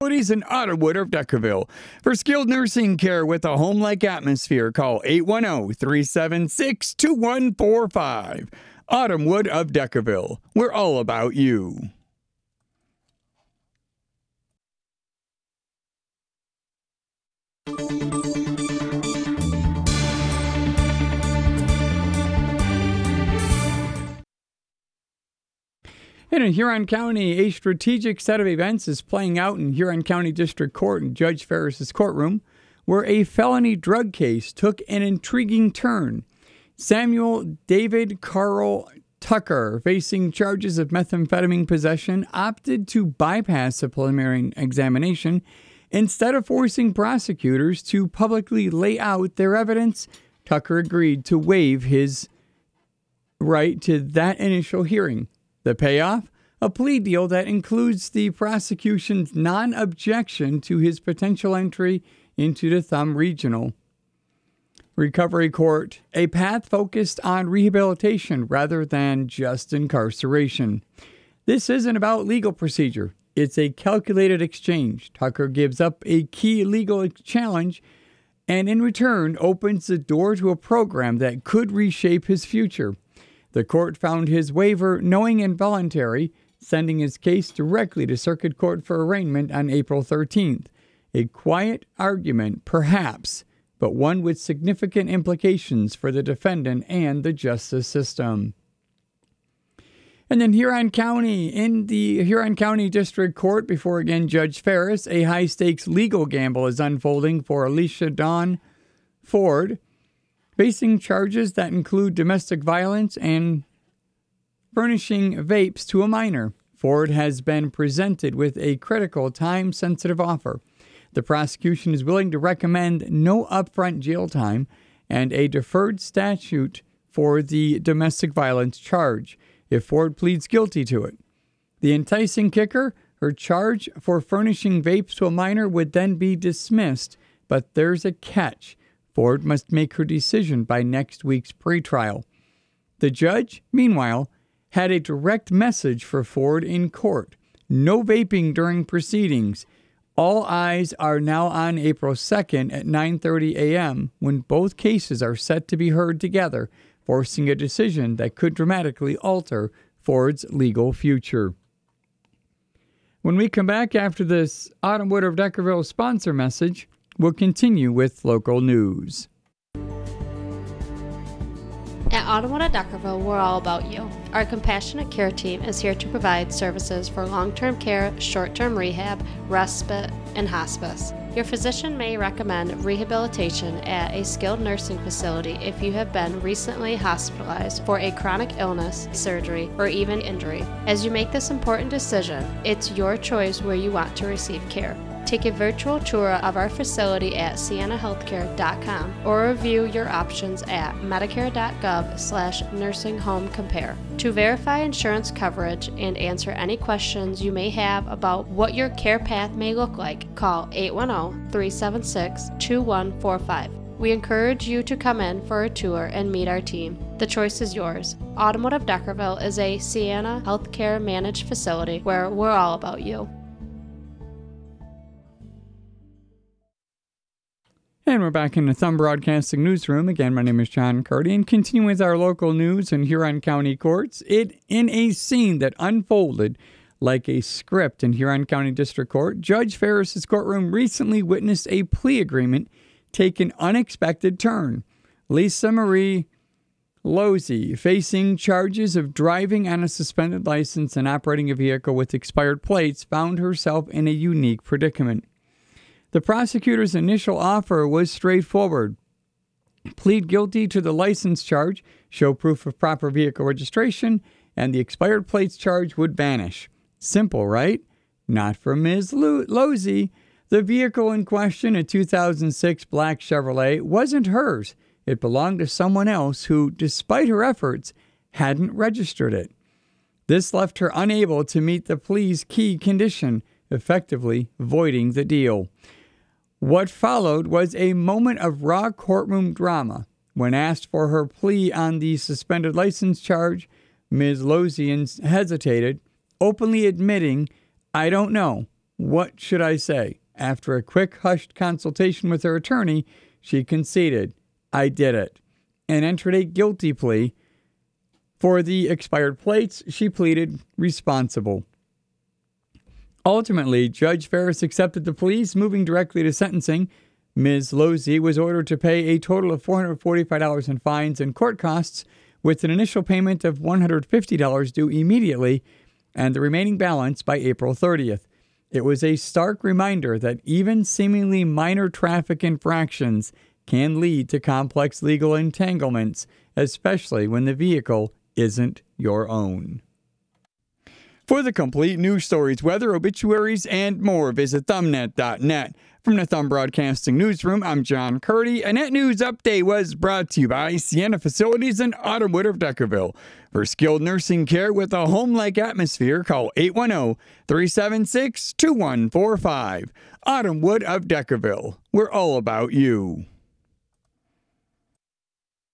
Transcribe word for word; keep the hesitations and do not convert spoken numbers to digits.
In Otterwood of Deckerville. For skilled nursing care with a home-like atmosphere, call eight one zero, three seven six, two one four five. Otterwood of Deckerville. We're all about you. And in Huron County, a strategic set of events is playing out in Huron County District Court in Judge Ferris's courtroom, where a felony drug case took an intriguing turn. Samuel David Carl Tucker, facing charges of methamphetamine possession, opted to bypass a preliminary examination. Instead of forcing prosecutors to publicly lay out their evidence, Tucker agreed to waive his right to that initial hearing. The payoff? A plea deal that includes the prosecution's non-objection to his potential entry into the Thumb Regional Recovery Court, a path focused on rehabilitation rather than just incarceration. This isn't about legal procedure. It's a calculated exchange. Tucker gives up a key legal challenge and in return opens the door to a program that could reshape his future. The court found his waiver knowing and voluntary, sending his case directly to Circuit Court for arraignment on April thirteenth. A quiet argument, perhaps, but one with significant implications for the defendant and the justice system. And then Huron County, in the Huron County District Court, before again Judge Ferris, a high-stakes legal gamble is unfolding for Alicia Dawn Ford, facing charges that include domestic violence and furnishing vapes to a minor. Ford has been presented with a critical, time-sensitive offer. The prosecution is willing to recommend no upfront jail time and a deferred statute for the domestic violence charge if Ford pleads guilty to it. The enticing kicker, her charge for furnishing vapes to a minor would then be dismissed, but there's a catch. Ford must make her decision by next week's pretrial. The judge, meanwhile, had a direct message for Ford in court. No vaping during proceedings. All eyes are now on April second at nine thirty a.m. when both cases are set to be heard together, forcing a decision that could dramatically alter Ford's legal future. When we come back after this Otterwood of Deckerville sponsor message, we'll continue with local news. At Otterwood of Deckerville, we're all about you. Our compassionate care team is here to provide services for long-term care, short-term rehab, respite, and hospice. Your physician may recommend rehabilitation at a skilled nursing facility if you have been recently hospitalized for a chronic illness, surgery, or even injury. As you make this important decision, it's your choice where you want to receive care. Take a virtual tour of our facility at sienna healthcare dot com or review your options at medicare.gov slash nursing home compare. To verify insurance coverage and answer any questions you may have about what your care path may look like, call eight one zero, three seven six, two one four five. We encourage you to come in for a tour and meet our team. The choice is yours. Automotive Deckerville is a Sienna Healthcare managed facility where we're all about you. And we're back in the Thumb Broadcasting Newsroom. Again, my name is John Cardy, and continuing with our local news in Huron County courts, it in a scene that unfolded like a script in Huron County District Court, Judge Ferris's courtroom recently witnessed a plea agreement take an unexpected turn. Lisa Marie Losey, facing charges of driving on a suspended license and operating a vehicle with expired plates, found herself in a unique predicament. The prosecutor's initial offer was straightforward. Plead guilty to the license charge, show proof of proper vehicle registration, and the expired plates charge would vanish. Simple, right? Not for Miz Losey. The vehicle in question, a two thousand six black Chevrolet, wasn't hers. It belonged to someone else who, despite her efforts, hadn't registered it. This left her unable to meet the plea's key condition, effectively voiding the deal. What followed was a moment of raw courtroom drama. When asked for her plea on the suspended license charge, Miz Losey hesitated, openly admitting, "I don't know," What should I say? After a quick hushed consultation with her attorney, she conceded, "I did it," and entered a guilty plea. For the expired plates, she pleaded responsible. Ultimately, Judge Ferris accepted the pleas, moving directly to sentencing. Miz Losey was ordered to pay a total of four hundred forty-five dollars in fines and court costs, with an initial payment of one hundred fifty dollars due immediately and the remaining balance by April thirtieth. It was a stark reminder that even seemingly minor traffic infractions can lead to complex legal entanglements, especially when the vehicle isn't your own. For the complete news stories, weather, obituaries, and more, visit thumbnet dot net. From the Thumb Broadcasting Newsroom, I'm John Curdy, and that news update was brought to you by Sienna Facilities in Autumnwood of Deckerville. For skilled nursing care with a home-like atmosphere, call eight one zero, three seven six, two one four five. Autumnwood of Deckerville. We're all about you.